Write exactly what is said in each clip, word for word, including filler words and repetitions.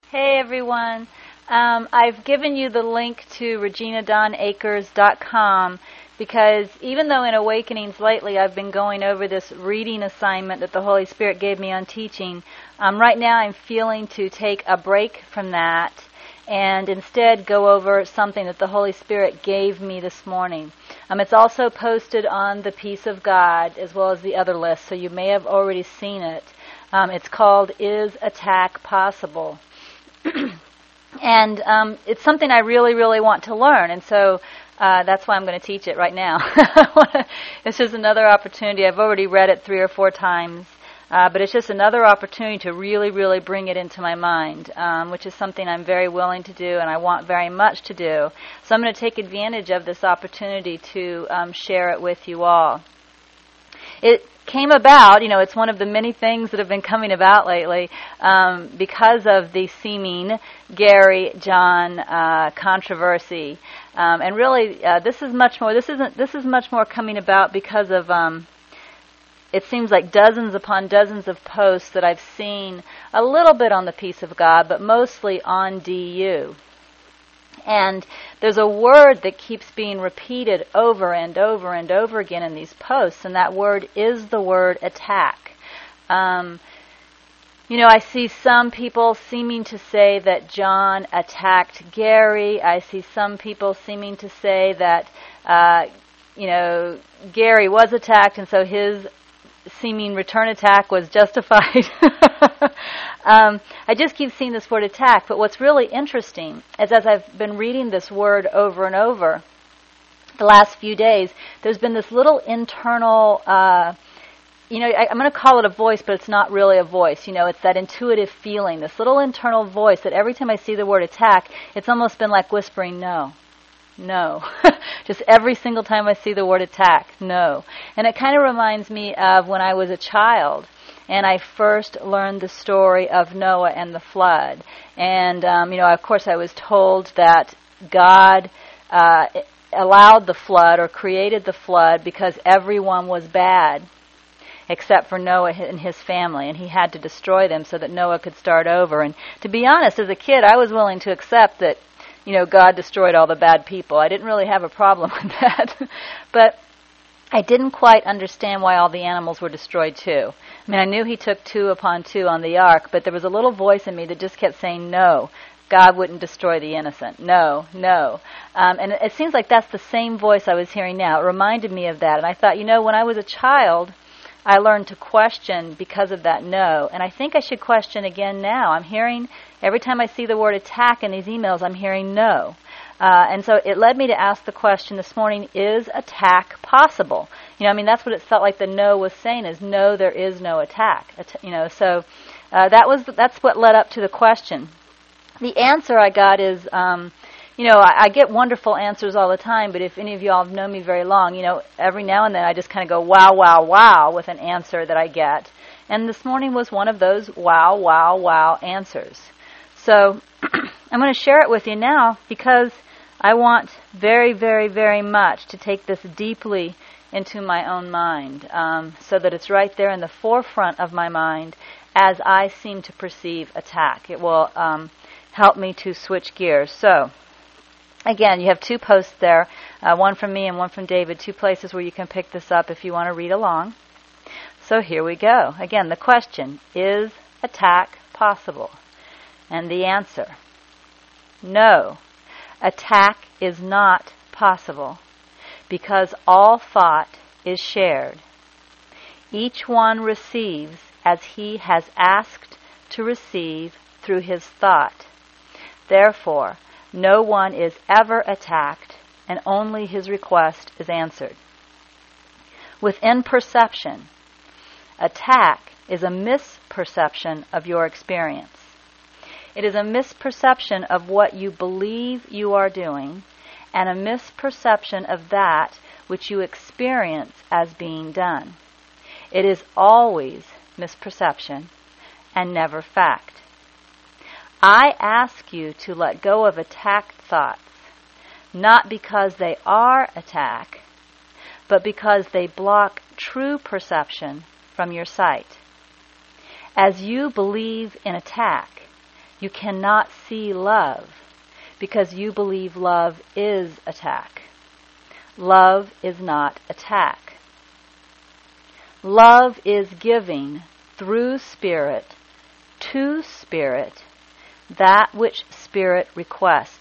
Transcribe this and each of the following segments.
Hey everyone. Um, I've given you the link to regina dawn akers dot com because even though in Awakenings lately I've been going over this reading assignment that the Holy Spirit gave me on teaching, um, right now I'm feeling to take a break from that and instead go over something that the Holy Spirit gave me this morning. Um, it's also posted on the Peace of God as well as the other list, so you may have already seen it. Um, it's called Is Attack Possible? And um, it's something I really, really want to learn, and so uh, that's why I'm going to teach it right now. It's just another opportunity. I've already read it three or four times, uh, but it's just another opportunity to really, really bring it into my mind, um, which is something I'm very willing to do and I want very much to do. So I'm going to take advantage of this opportunity to um, share it with you all. It came about, you know, it's one of the many things that have been coming about lately um, because of the seeming Gary John uh, controversy, um, and really, uh, this is much more. This isn't. This is much more coming about because of. Um, it seems like dozens upon dozens of posts that I've seen a little bit on the Peace of God, but mostly on D U. And there's a word that keeps being repeated over and over and over again in these posts, and that word is the word attack. Um, you know, I see some people seeming to say that John attacked Gary. I see some people seeming to say that, uh, you know, Gary was attacked, and so his seeming return attack was justified. um, I just keep seeing this word attack, but what's really interesting is as I've been reading this word over and over the last few days, there's been this little internal, uh, you know, I, I'm going to call it a voice, but it's not really a voice. You know, it's that intuitive feeling, this little internal voice that every time I see the word attack, it's almost been like whispering, no. No. Just every single time I see the word attack, no. And it kind of reminds me of when I was a child and I first learned the story of Noah and the flood. And, um, you know, of course I was told that God uh, allowed the flood or created the flood because everyone was bad except for Noah and his family, and he had to destroy them so that Noah could start over. And to be honest, as a kid, I was willing to accept that you know, God destroyed all the bad people. I didn't really have a problem with that. But I didn't quite understand why all the animals were destroyed too. I mean, I knew he took two upon two on the ark, but there was a little voice in me that just kept saying, no, God wouldn't destroy the innocent. No, no. Um, and it, it seems like that's the same voice I was hearing now. It reminded me of that. And I thought, you know, when I was a child, I learned to question because of that no. And I think I should question again now. I'm hearing, every time I see the word attack in these emails, I'm hearing no. Uh, and so it led me to ask the question this morning, is attack possible? You know, I mean, that's what it felt like the no was saying is no, there is no attack. At- you know, so uh, that was that's what led up to the question. The answer I got is, um, you know, I, I get wonderful answers all the time, but if any of you all have known me very long, you know, every now and then I just kind of go wow, wow, wow with an answer that I get. And this morning was one of those wow, wow, wow answers. So I'm going to share it with you now because I want very, very, very much to take this deeply into my own mind um, so that it's right there in the forefront of my mind as I seem to perceive attack. It will um, help me to switch gears. So again, you have two posts there, uh, one from me and one from David, two places where you can pick this up if you want to read along. So here we go. Again, the question, is attack possible? And the answer, no. Attack is not possible because all thought is shared. Each one receives as he has asked to receive through his thought. Therefore, no one is ever attacked, and only his request is answered. Within perception, attack is a misperception of your experience. It is a misperception of what you believe you are doing, and a misperception of that which you experience as being done. It is always misperception and never fact. I ask you to let go of attack thoughts, not because they are attack, but because they block true perception from your sight. As you believe in attack, You cannot see love because you believe love is attack. Love is not attack. Love is giving through Spirit to Spirit that which Spirit requests.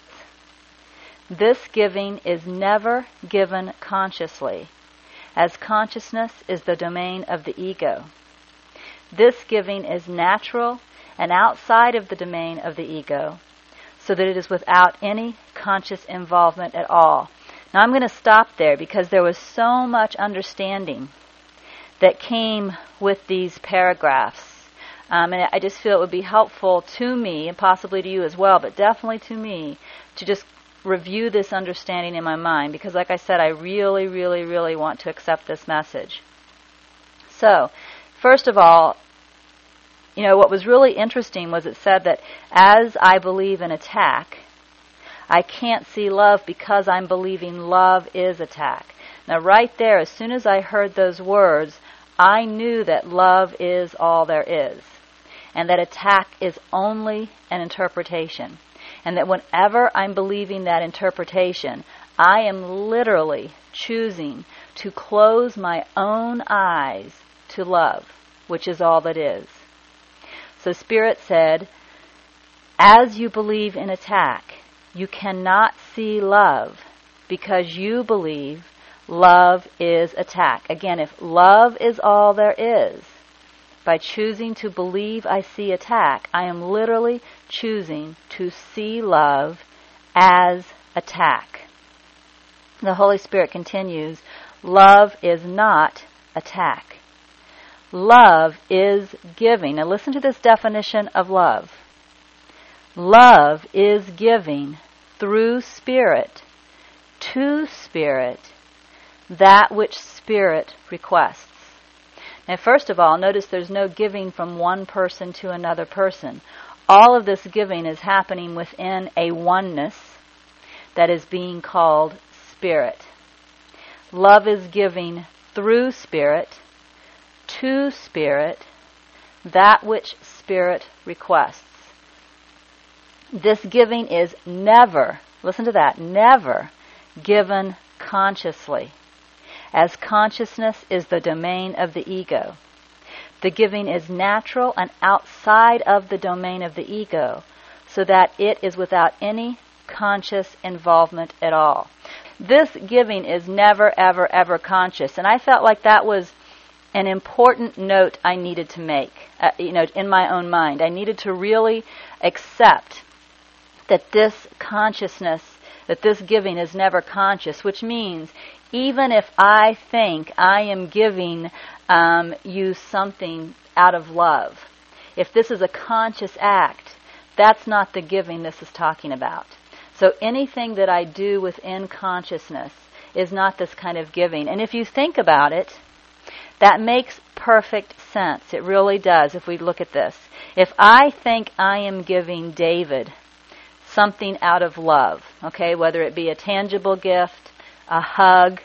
This giving is never given consciously, as consciousness is the domain of the ego. This giving is natural and outside of the domain of the ego, so that it is without any conscious involvement at all. Now I'm going to stop there because there was so much understanding that came with these paragraphs. Um, and I just feel it would be helpful to me, and possibly to you as well, but definitely to me, to just review this understanding in my mind, because like I said, I really, really, really want to accept this message. So, first of all, you know, what was really interesting was it said that as I believe in attack, I can't see love because I'm believing love is attack. Now right there, as soon as I heard those words, I knew that love is all there is, and that attack is only an interpretation, and that whenever I'm believing that interpretation, I am literally choosing to close my own eyes to love, which is all that is. So Spirit said, as you believe in attack, you cannot see love because you believe love is attack. Again, if love is all there is, by choosing to believe I see attack, I am literally choosing to see love as attack. The Holy Spirit continues, love is not attack. Love is giving. Now listen to this definition of love. Love is giving through Spirit to Spirit that which Spirit requests. Now, first of all, notice there's no giving from one person to another person. All of this giving is happening within a oneness that is being called Spirit. Love is giving through Spirit to Spirit that which Spirit requests. This giving is never, listen to that, never given consciously, as consciousness is the domain of the ego. The giving is natural and outside of the domain of the ego, so that it is without any conscious involvement at all. This giving is never, ever, ever conscious, and I felt like that was an important note I needed to make, uh, you know, in my own mind. I needed to really accept that this consciousness, that this giving is never conscious, which means even if I think I am giving um, you something out of love, if this is a conscious act, that's not the giving this is talking about. So anything that I do within consciousness is not this kind of giving. And if you think about it, that makes perfect sense. It really does if we look at this. If I think I am giving David something out of love, okay, whether it be a tangible gift, a hug,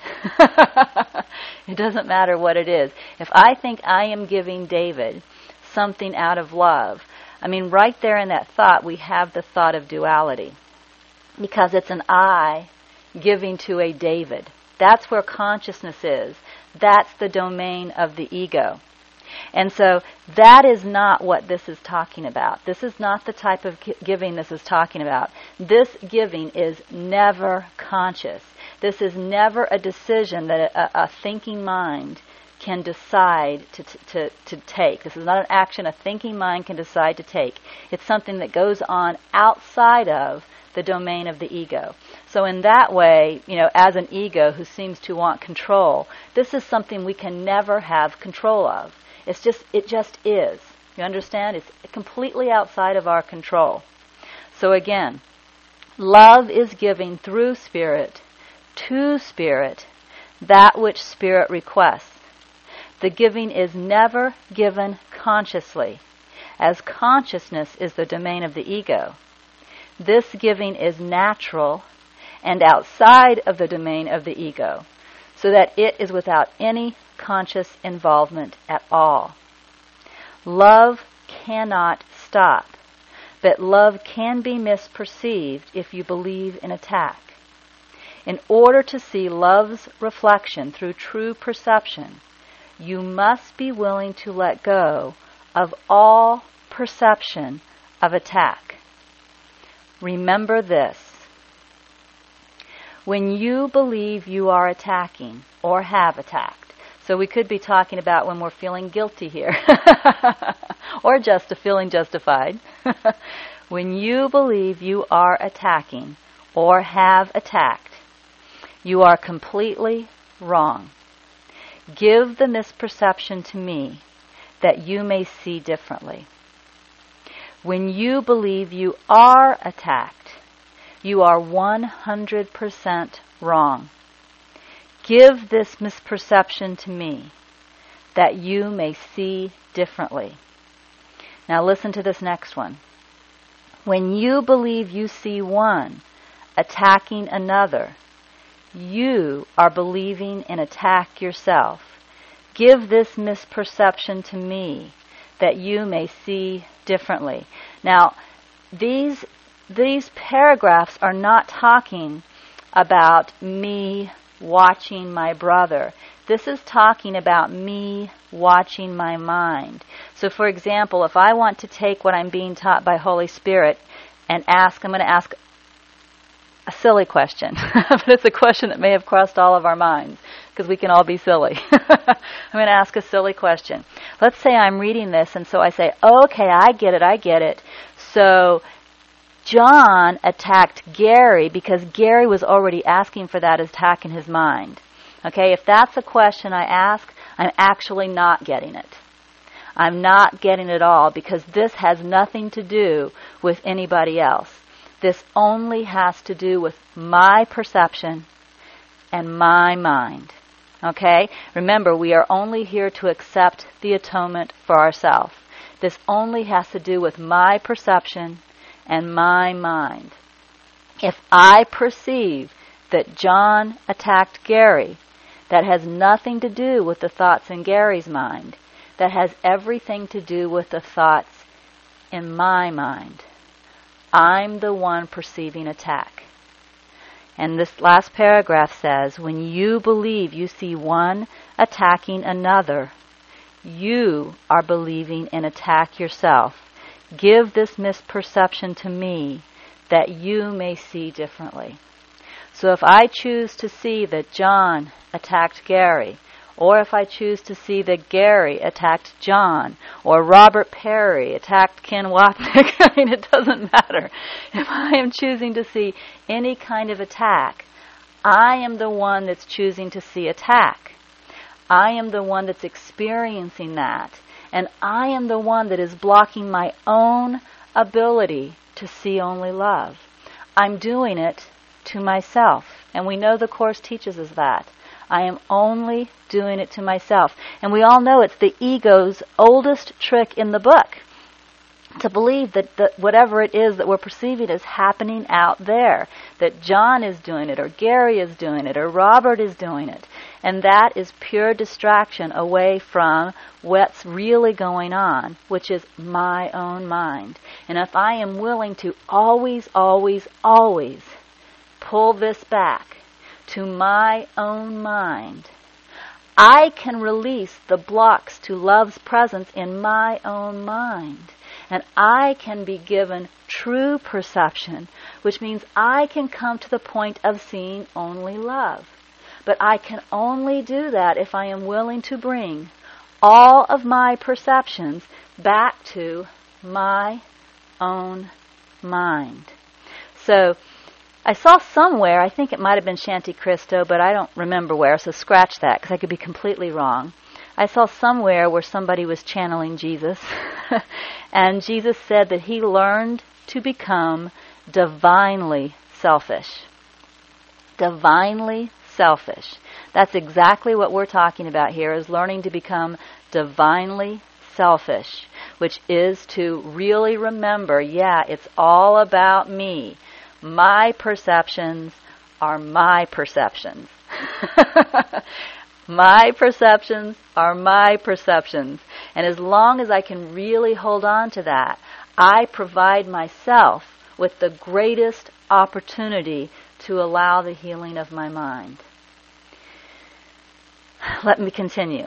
it doesn't matter what it is. If I think I am giving David something out of love, I mean, right there in that thought, we have the thought of duality, because it's an I giving to a David. That's where consciousness is. That's the domain of the ego. And so that is not what this is talking about. This is not the type of giving this is talking about. This giving is never conscious. This is never a decision that a, a thinking mind can decide to, to, to take. This is not an action a thinking mind can decide to take. It's something that goes on outside of the domain of the ego. So in that way, you know, as an ego who seems to want control, this is something we can never have control of. It's just, it just is. You understand? It's completely outside of our control. So again, love is giving through Spirit to Spirit that which Spirit requests. The giving is never given consciously, as consciousness is the domain of the ego. This giving is natural and outside of the domain of the ego, so that it is without any conscious involvement at all. Love cannot stop. but love can be misperceived if you believe in attack. In order to see love's reflection through true perception, you must be willing to let go of all perception of attack. Remember this. When you believe you are attacking or have attacked, so we could be talking about when we're feeling guilty here, or just a feeling justified. When you believe you are attacking or have attacked, you are completely wrong. Give the misperception to me that you may see differently. When you believe you are attacked, you are one hundred percent wrong. Give this misperception to me that you may see differently. Now listen to this next one. When you believe you see one attacking another, you are believing in attack yourself. Give this misperception to me that you may see differently. Now, these these paragraphs are not talking about me watching my brother. This is talking about me watching my mind. So, for example, if I want to take what I'm being taught by Holy Spirit and ask, I'm going to ask a silly question, but it's a question that may have crossed all of our minds, because we can all be silly. I'm going to ask a silly question. Let's say I'm reading this, and so I say, okay, I get it, I get it. So John attacked Gary because Gary was already asking for that attack in his mind. Okay, if that's a question I ask, I'm actually not getting it. I'm not getting it all, because this has nothing to do with anybody else. This only has to do with my perception and my mind. Okay? Remember, we are only here to accept the atonement for ourselves. This only has to do with my perception and my mind. If I perceive that John attacked Gary, that has nothing to do with the thoughts in Gary's mind. That has everything to do with the thoughts in my mind. I'm the one perceiving attack. And this last paragraph says, when you believe you see one attacking another, you are believing in attack yourself. Give this misperception to me that you may see differently. So if I choose to see that John attacked Gary, or if I choose to see that Gary attacked John, or Robert Perry attacked Ken Wapnick, I mean, it doesn't matter. If I am choosing to see any kind of attack, I am the one that's choosing to see attack. I am the one that's experiencing that. And I am the one that is blocking my own ability to see only love. I'm doing it to myself. And we know the Course teaches us that. I am only doing it to myself. And we all know it's the ego's oldest trick in the book, to believe that the, whatever it is that we're perceiving is happening out there, that John is doing it, or Gary is doing it, or Robert is doing it. And that is pure distraction away from what's really going on, which is my own mind. And if I am willing to always, always, always pull this back to my own mind, I can release the blocks to love's presence in my own mind. And I can be given true perception, which means I can come to the point of seeing only love. But I can only do that if I am willing to bring all of my perceptions back to my own mind. So I saw somewhere, I think it might have been Shanti Cristo, but I don't remember where, so scratch that, because I could be completely wrong. I saw somewhere where somebody was channeling Jesus, and Jesus said that he learned to become divinely selfish. Divinely selfish. That's exactly what we're talking about here, is learning to become divinely selfish, which is to really remember, yeah, it's all about me. My perceptions are my perceptions. My perceptions are my perceptions. And as long as I can really hold on to that, I provide myself with the greatest opportunity to allow the healing of my mind. Let me continue.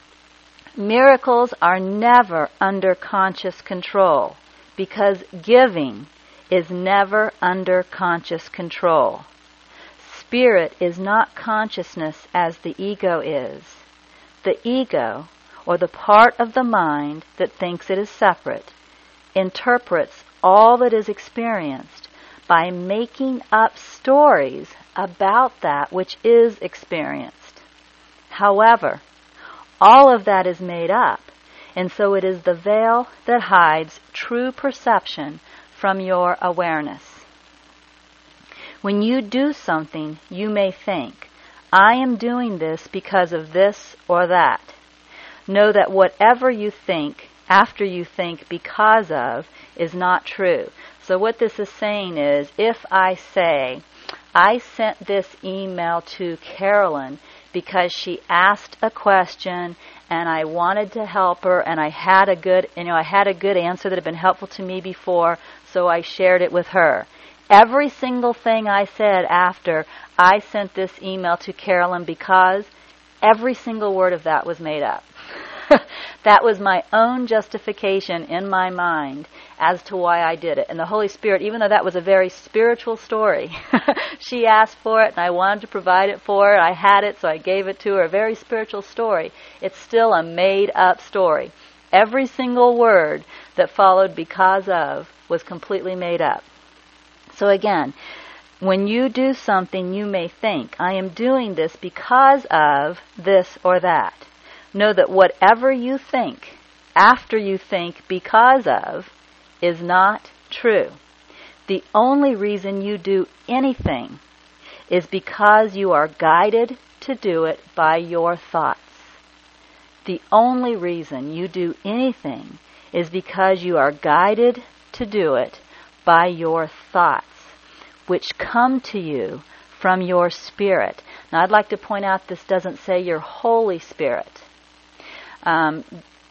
Miracles are never under conscious control because giving is never under conscious control. Spirit is not consciousness as the ego is. The ego, or the part of the mind that thinks it is separate, interprets all that is experienced by making up stories about that which is experienced. However, all of that is made up, and so it is the veil that hides true perception from your awareness. When you do something, you may think, I am doing this because of this or that. Know that whatever you think after you think because of is not true. So what this is saying is, if I say, I sent this email to Carolyn because she asked a question and I wanted to help her and I had a good, you know, I had a good answer that had been helpful to me before, so I shared it with her. Every single thing I said after I sent this email to Carolyn because, every single word of that was made up. That was my own justification in my mind as to why I did it. And the Holy Spirit, even though that was a very spiritual story, she asked for it and I wanted to provide it for her. I had it, so I gave it to her. A very spiritual story. It's still a made-up story. Every single word that followed because of was completely made up. So again, when you do something, you may think, I am doing this because of this or that. Know that whatever you think after you think because of is not true. The only reason you do anything is because you are guided to do it by your thoughts. The only reason you do anything is because you are guided to do it by your thoughts, which come to you from your spirit. Now, I'd like to point out this doesn't say your Holy Spirit. Um,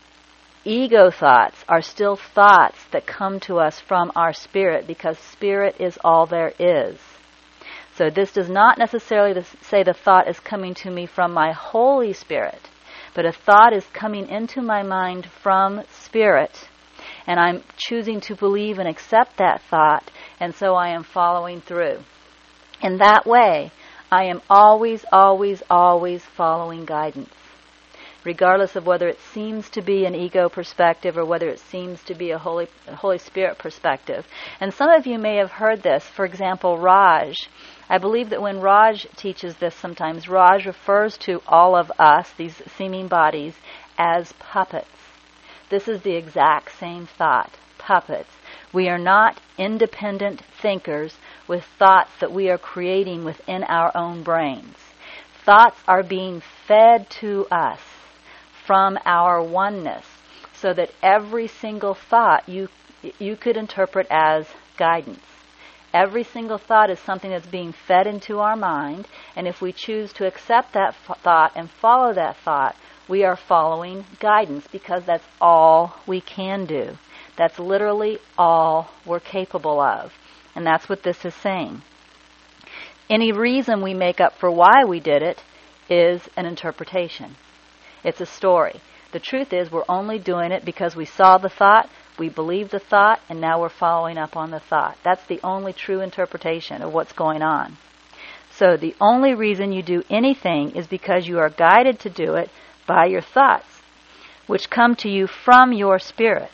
ego thoughts are still thoughts that come to us from our spirit because spirit is all there is. So this does not necessarily say the thought is coming to me from my Holy Spirit, but a thought is coming into my mind from spirit, and I'm choosing to believe and accept that thought, and so I am following through. In that way, I am always, always, always following guidance, regardless of whether it seems to be an ego perspective or whether it seems to be a Holy, a Holy Spirit perspective. And some of you may have heard this. For example, Raj. I believe that when Raj teaches this sometimes, Raj refers to all of us, these seeming bodies, as puppets. This is the exact same thought, puppets. We are not independent thinkers with thoughts that we are creating within our own brains. Thoughts are being fed to us from our oneness, so that every single thought you you could interpret as guidance. Every single thought is something that's being fed into our mind, and if we choose to accept that f- thought and follow that thought, we are following guidance because that's all we can do. That's literally all we're capable of. And that's what this is saying. Any reason we make up for why we did it is an interpretation. It's a story. The truth is we're only doing it because we saw the thought, we believed the thought, and now we're following up on the thought. That's the only true interpretation of what's going on. So the only reason you do anything is because you are guided to do it by your thoughts, which come to you from your spirit.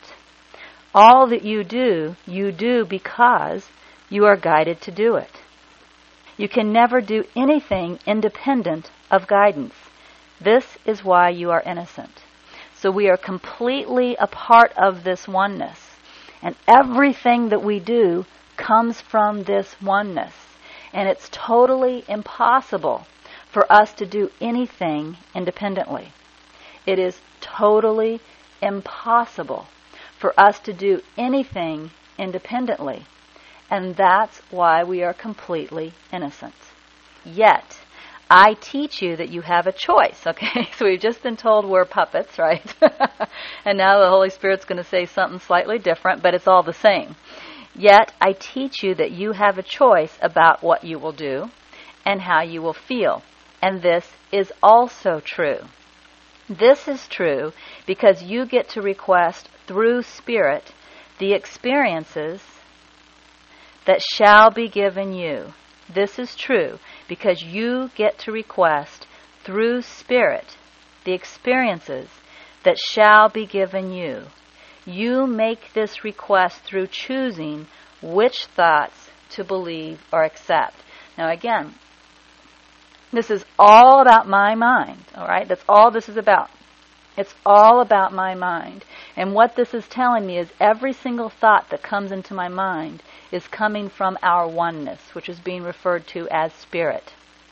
All that you do, you do because you are guided to do it. You can never do anything independent of guidance. This is why you are innocent. So we are completely a part of this oneness. And everything that we do comes from this oneness. And it's totally impossible for us to do anything independently. It is totally impossible for us to do anything independently. And that's why we are completely innocent. Yet, I teach you that you have a choice, okay? So we've just been told we're puppets, right? And now the Holy Spirit's going to say something slightly different, but it's all the same. Yet I teach you that you have a choice about what you will do and how you will feel. And this is also true. This is true because you get to request through Spirit the experiences that shall be given you. This is true because you get to request through Spirit the experiences that shall be given you. You make this request through choosing which thoughts to believe or accept. Now again, this is all about my mind, all right? That's all this is about. It's all about my mind. And what this is telling me is every single thought that comes into my mind is coming from our oneness, which is being referred to as Spirit.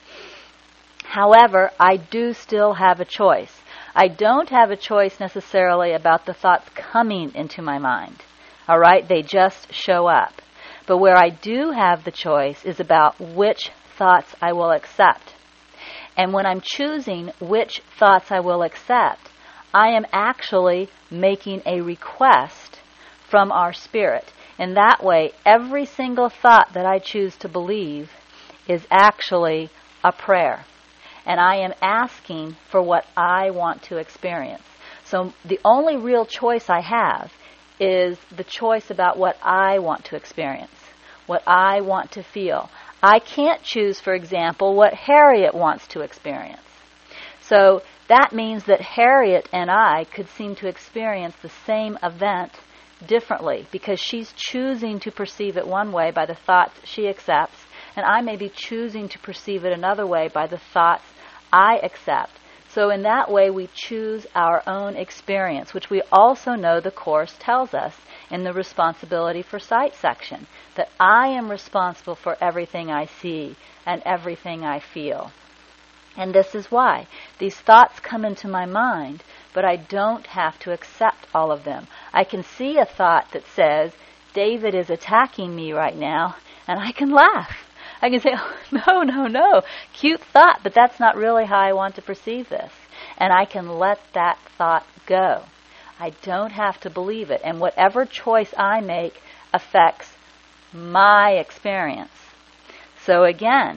However, I do still have a choice. I don't have a choice necessarily about the thoughts coming into my mind. All right? They just show up. But where I do have the choice is about which thoughts I will accept. And when I'm choosing which thoughts I will accept, I am actually making a request from our Spirit. And that way, every single thought that I choose to believe is actually a prayer. And I am asking for what I want to experience. So the only real choice I have is the choice about what I want to experience, what I want to feel. I can't choose, for example, what Harriet wants to experience. So that means that Harriet and I could seem to experience the same event differently because she's choosing to perceive it one way by the thoughts she accepts, and I may be choosing to perceive it another way by the thoughts I accept. So in that way we choose our own experience, which we also know the Course tells us in the responsibility for sight section, that I am responsible for everything I see and everything I feel. And this is why these thoughts come into my mind, but I don't have to accept all of them. I can see a thought that says, David is attacking me right now, and I can laugh. I can say, oh, no, no, no, cute thought, but that's not really how I want to perceive this. And I can let that thought go. I don't have to believe it. And whatever choice I make affects my experience. So again,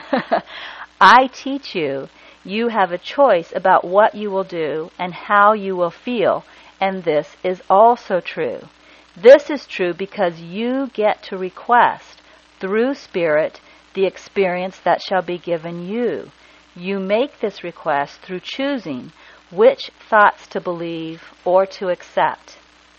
I teach you, you have a choice about what you will do and how you will feel, and this is also true. This is true because you get to request through Spirit the experience that shall be given you. You make this request through choosing which thoughts to believe or to accept.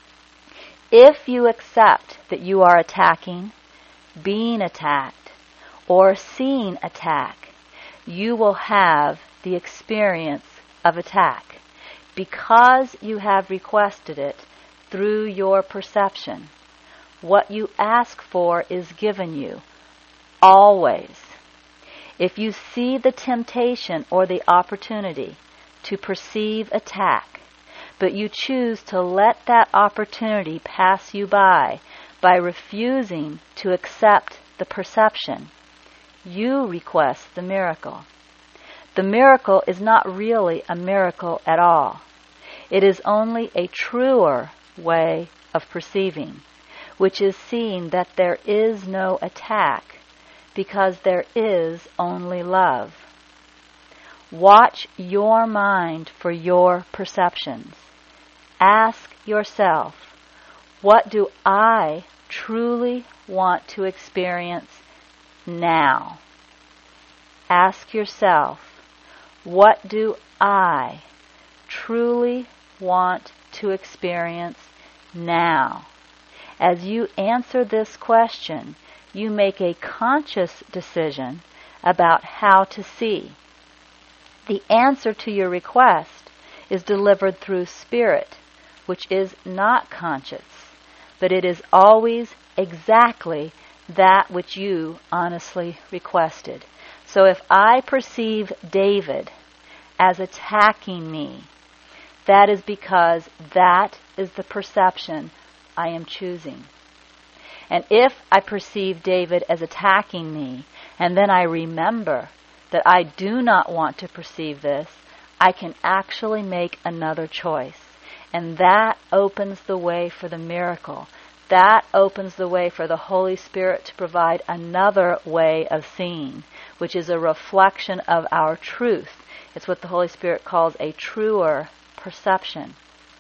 If you accept that you are attacking, being attacked, or seeing attack, you will have the experience of attack because you have requested it through your perception. What you ask for is given you, always. If you see the temptation or the opportunity to perceive attack, but you choose to let that opportunity pass you by by refusing to accept the perception, you request the miracle. The miracle is not really a miracle at all. It is only a truer way of perceiving, which is seeing that there is no attack because there is only love. Watch your mind for your perceptions. Ask yourself, what do I truly want to experience now? Ask yourself, what do I truly want to experience now? As you answer this question, you make a conscious decision about how to see. The answer to your request is delivered through Spirit, which is not conscious, but it is always exactly that which you honestly requested. So if I perceive David as attacking me, that is because that is the perception I am choosing. And if I perceive David as attacking me, and then I remember that I do not want to perceive this, I can actually make another choice. And that opens the way for the miracle. That opens the way for the Holy Spirit to provide another way of seeing, which is a reflection of our truth. It's what the Holy Spirit calls a truer perception.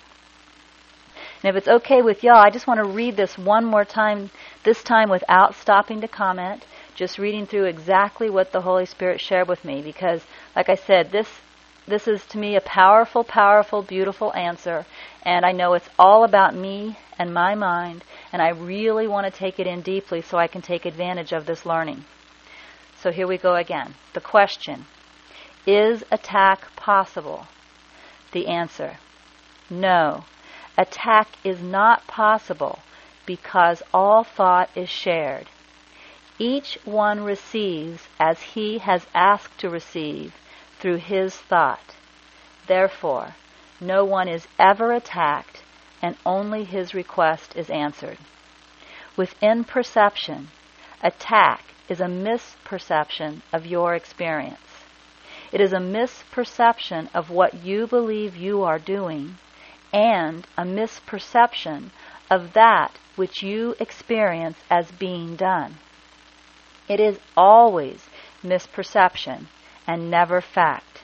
And if it's okay with y'all, I just want to read this one more time, this time without stopping to comment, just reading through exactly what the Holy Spirit shared with me, because, like I said, this this is to me a powerful, powerful, beautiful answer, and I know it's all about me and my mind, and I really want to take it in deeply so I can take advantage of this learning. So here we go again. The question, is attack possible? The answer, no. Attack is not possible because all thought is shared. Each one receives as he has asked to receive through his thought. Therefore, no one is ever attacked and only his request is answered. Within perception, attack is a misperception of your experience. It is a misperception of what you believe you are doing and a misperception of that which you experience as being done. It is always misperception and never fact.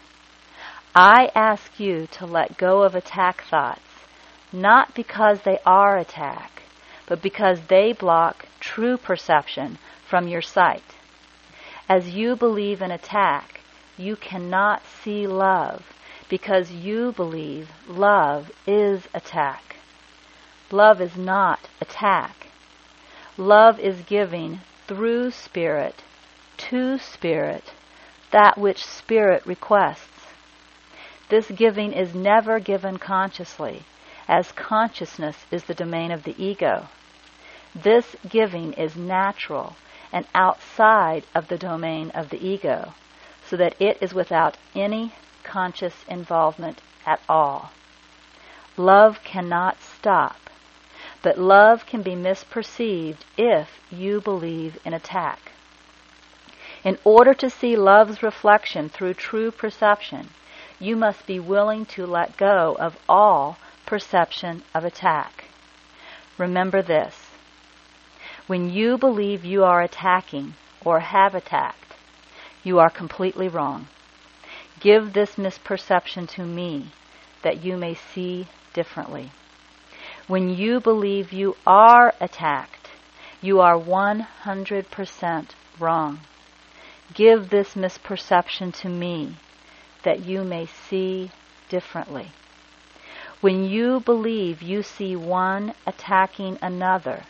I ask you to let go of attack thoughts, not because they are attack, but because they block true perception from your sight. As you believe in attack, you cannot see love because you believe love is attack. Love is not attack. Love is giving through Spirit to Spirit that which Spirit requests. This giving is never given consciously, as consciousness is the domain of the ego. This giving is natural and outside of the domain of the ego, so that it is without any conscious involvement at all. Love cannot stop, but love can be misperceived if you believe in attack. In order to see love's reflection through true perception, you must be willing to let go of all perception of attack. Remember this. When you believe you are attacking or have attacked, you are completely wrong. Give this misperception to me that you may see differently. When you believe you are attacked, you are one hundred percent wrong. Give this misperception to me that you may see differently. When you believe you see one attacking another,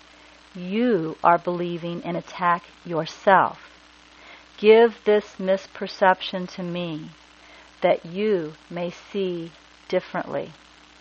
you are believing in attack yourself. Give this misperception to me that you may see differently.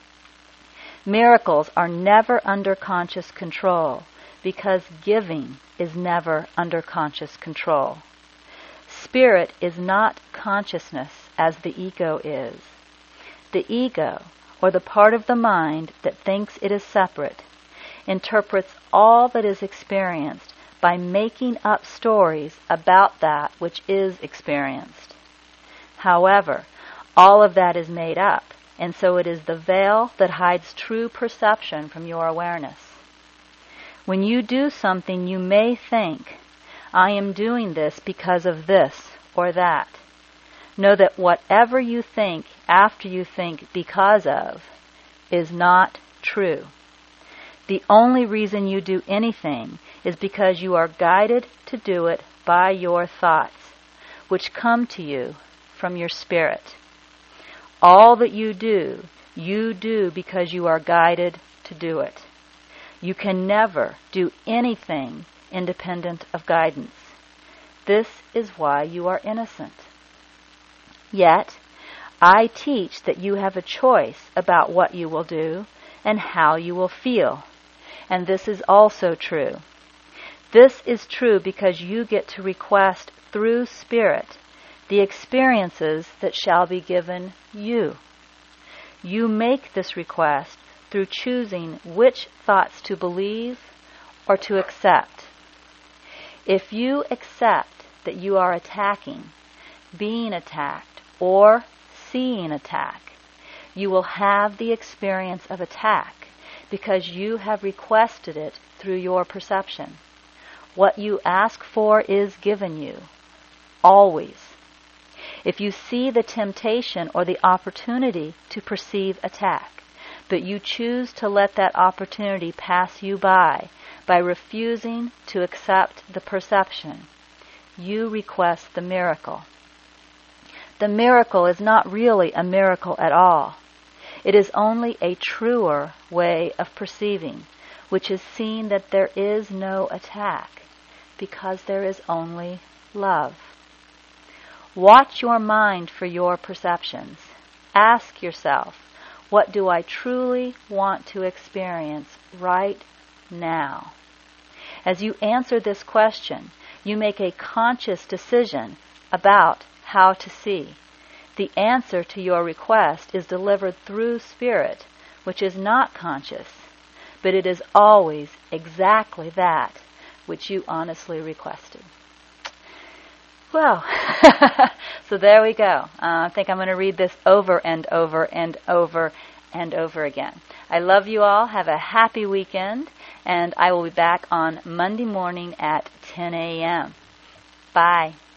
Miracles are never under conscious control because giving is never under conscious control. Spirit is not consciousness as the ego is. The ego, or the part of the mind that thinks it is separate, interprets all that is experienced by making up stories about that which is experienced. However, all of that is made up, and so it is the veil that hides true perception from your awareness. When you do something, you may think, I am doing this because of this or that. Know that whatever you think after you think because of is not true. The only reason you do anything is because you are guided to do it by your thoughts, which come to you from your spirit. All that you do, you do because you are guided to do it. You can never do anything independent of guidance. This is why you are innocent. Yet, I teach that you have a choice about what you will do and how you will feel. And this is also true. This is true because you get to request through Spirit the experiences that shall be given you. You make this request through choosing which thoughts to believe or to accept. If you accept that you are attacking, being attacked or seeing attack. You will have the experience of attack because you have requested it through your perception. What you ask for is given you, always. If you see the temptation or the opportunity to perceive attack, but you choose to let that opportunity pass you by by refusing to accept the perception, you request the miracle. The miracle is not really a miracle at all. It is only a truer way of perceiving, which is seeing that there is no attack, because there is only love. Watch your mind for your perceptions. Ask yourself, what do I truly want to experience right now? As you answer this question, you make a conscious decision about how to see. The answer to your request is delivered through spirit, which is not conscious, but it is always exactly that which you honestly requested. Well, so there we go. Uh, I think I'm going to read this over and over and over and over again. I love you all. Have a happy weekend, and I will be back on Monday morning at ten a.m. Bye.